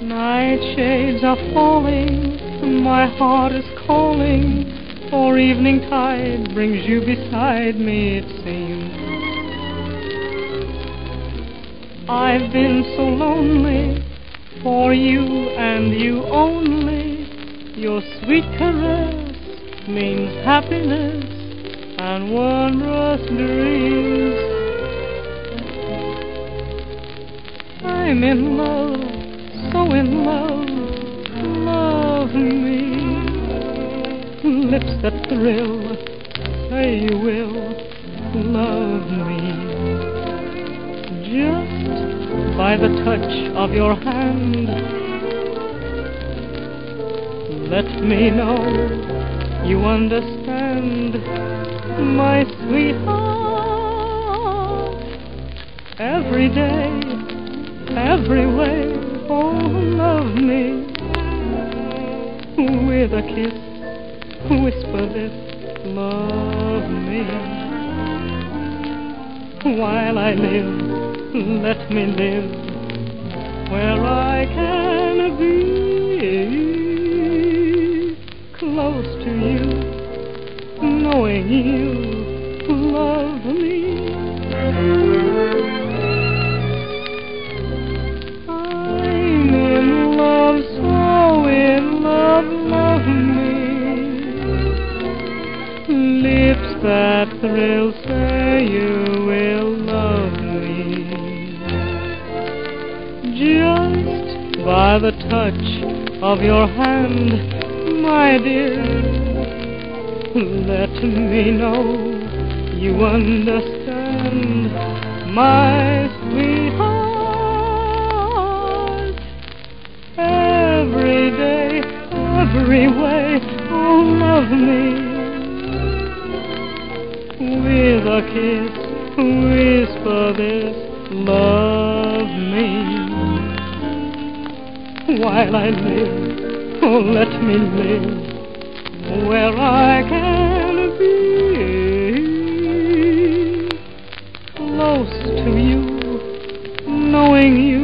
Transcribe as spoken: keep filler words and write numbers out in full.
Night shades are falling, my heart is calling, for evening tide brings you beside me, it seems. I've been so lonely, for you and you only. Your sweet caress means happiness and wondrous dreams. I'm in love, so in love, love me. Lips that thrill, say you will love me. Just by the touch of your hand, let me know you understand, my sweetheart. Every day, every way, oh, love me. With a kiss, whisper this, love me. While I live, let me live where I can be close to you, knowing you love me. I'm in love, so in love, love me. Lips that thrill, say you will love me. Just by the touch of your hand, my dear, let me know you understand, my sweetheart. Every day, every way, oh, love me. With a kiss, whisper this, love me. While I live, oh, let me live where I can be close to you, knowing you